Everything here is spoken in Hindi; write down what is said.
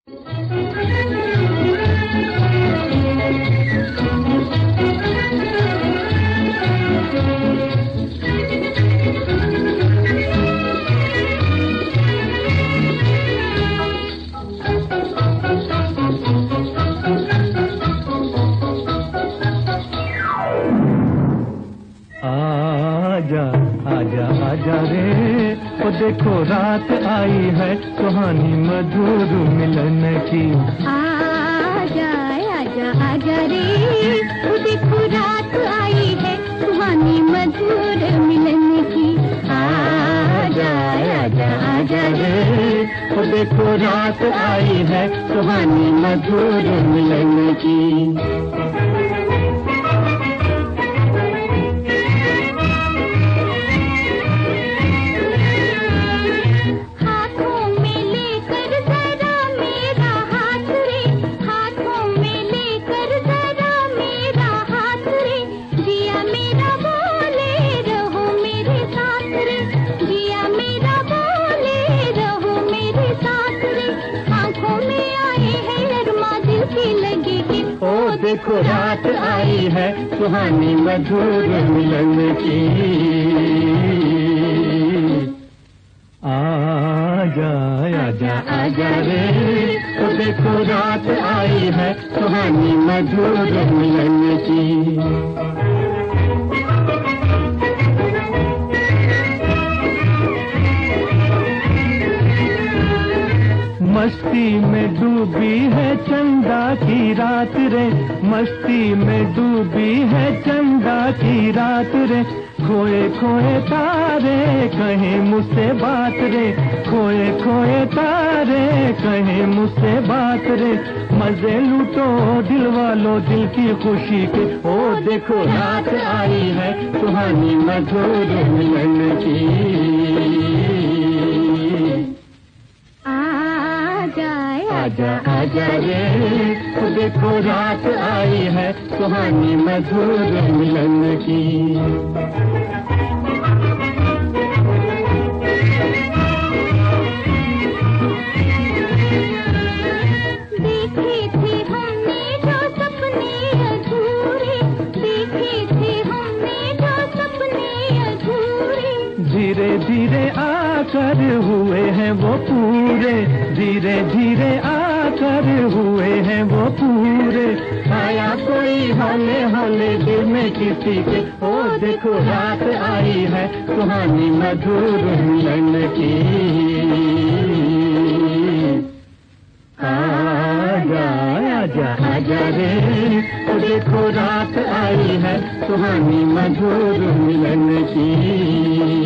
आजा आजा आजा रे, ओ देखो रात आई है सुहानी मधुर मिलन की। आजा आजा आजा रे, ओ देखो रात आई है सुहानी मधुर मिलन की। आजा आजा आजा रे, ओ देखो रात आई है सुहानी मधुर मिलन की। देखो रात आई है सुहानी मधुर मिलन की। आजा आजा आजा रे, तो देखो रात आई है सुहानी मधुर मिलन की। मस्ती में डूबी है चंदा की रात रे, मस्ती में डूबी है चंदा की रात रे। खोए खोए तारे कहे मुझसे बात रे, खोए खोए तारे कहे मुझसे बात रे। मजे लूटो दिल वालों दिल की खुशी के, ओ देखो रात आई है सुहानी मधुर मिलन की। आजा आजा रे, तो देखो रात आई है सुहानी मधुर मिलन की। देखे थे हमने जो सपने अधूरे, देखे थे हमने जो सपने अधूरे। धीरे धीरे आकर हुए हैं वो पूरे, धीरे धीरे आकर हुए हैं वो पूरे। आया कोई हौले हौले दिल में किसी के, ओ देखो रात आई है सुहानी मधुर मिलन की। आजा आजा आजा रे, ओ देखो रात आई है सुहानी मधुर मिलन की।